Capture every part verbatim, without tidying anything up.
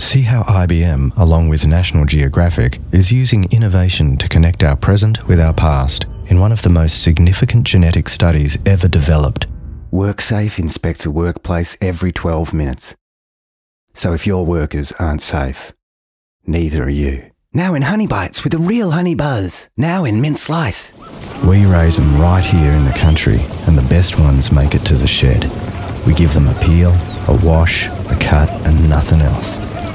See how I B M, along with National Geographic, is using innovation to connect our present with our past in one of the most significant genetic studies ever developed. WorkSafe inspects a workplace every twelve minutes. So if your workers aren't safe, neither are you. Now in Honey Bites with a real honey buzz. Now in mint slice. We raise them right here in the country, and the best ones make it to the shed. We give them a peel, a wash, a cut, and nothing else.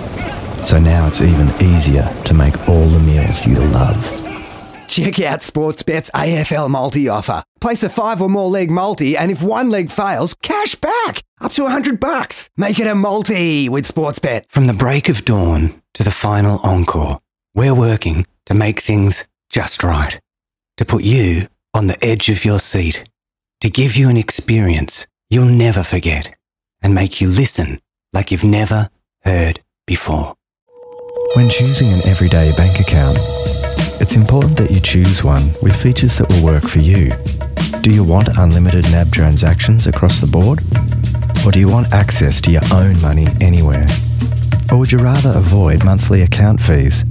So now it's even easier to make all the meals you love. Check out Sportsbet's A F L multi-offer. Place a five or more leg multi, and if one leg fails, cash back! Up to a hundred bucks. Make it a multi with Sportsbet. From the break of dawn to the final encore, we're working to make things just right. To put you on the edge of your seat. To give you an experience you'll never forget. And make you listen like you've never heard before. When choosing an everyday bank account, it's important that you choose one with features that will work for you. Do you want unlimited N A B transactions across the board? Or do you want access to your own money anywhere? Or would you rather avoid monthly account fees?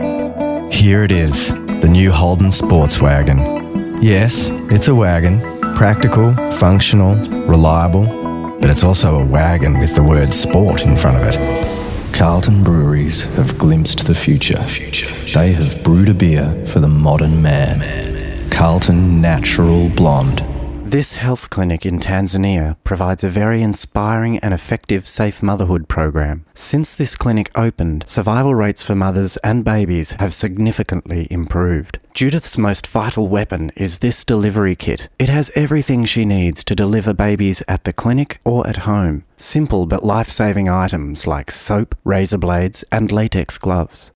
Here it is, the new Holden Sports Wagon. Yes, it's a wagon, practical, functional, reliable, but it's also a wagon with the word sport in front of it. Carlton Breweries have glimpsed the future. They have brewed a beer for the modern man. Carlton Natural Blonde. This health clinic in Tanzania provides a very inspiring and effective safe motherhood program. Since this clinic opened, survival rates for mothers and babies have significantly improved. Judith's most vital weapon is this delivery kit. It has everything she needs to deliver babies at the clinic or at home. Simple but life-saving items like soap, razor blades, and latex gloves.